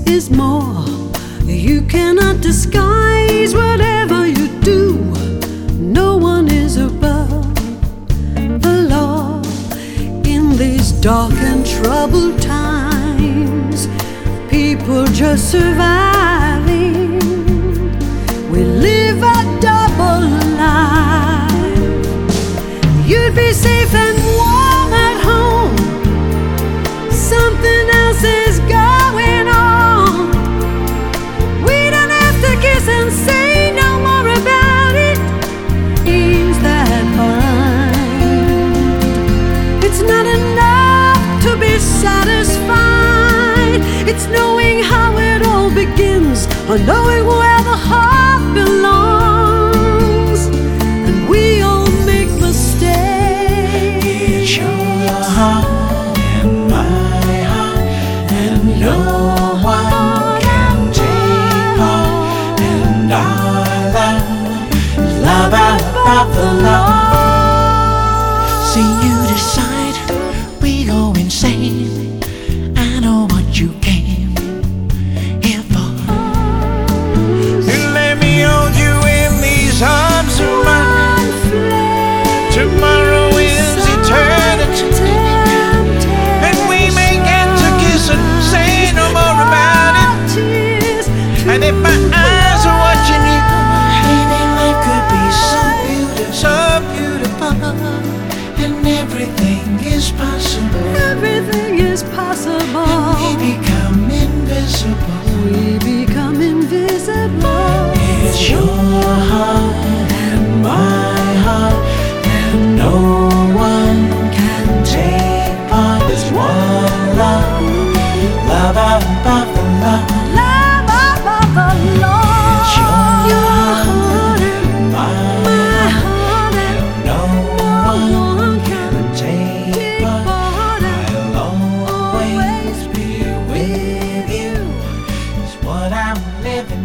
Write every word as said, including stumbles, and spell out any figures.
is more. You cannot disguise whatever you do. No one is above the law. In these dark and troubled times, people just surviving. We live a double life. You'd be safe and warm at home. Something else is going on. We don't have to kiss and say no more about it. Seems that mind. It's not enough to be satisfied. It's knowing how it all begins, or knowing where the heart belongs. And we all make mistakes. It's your heart and my heart, and no one can take part. And our love is love above the law. See, you decide, we go insane. I know what you came here for. You let me hold you in these arms of mine. Tomorrow is eternity, and we may get to kiss and say no more about it. And if my eyes are watching you, maybe life could be so beautiful, so beautiful, and everything is possible. Everything is possible. And we become invisible. We become invisible. It's your heart and my heart, and no one can take part. It's one love, love above the law. Love above the law. It's your heart and and my heart, and no one can take part. I'll always be with you. It's what I'm living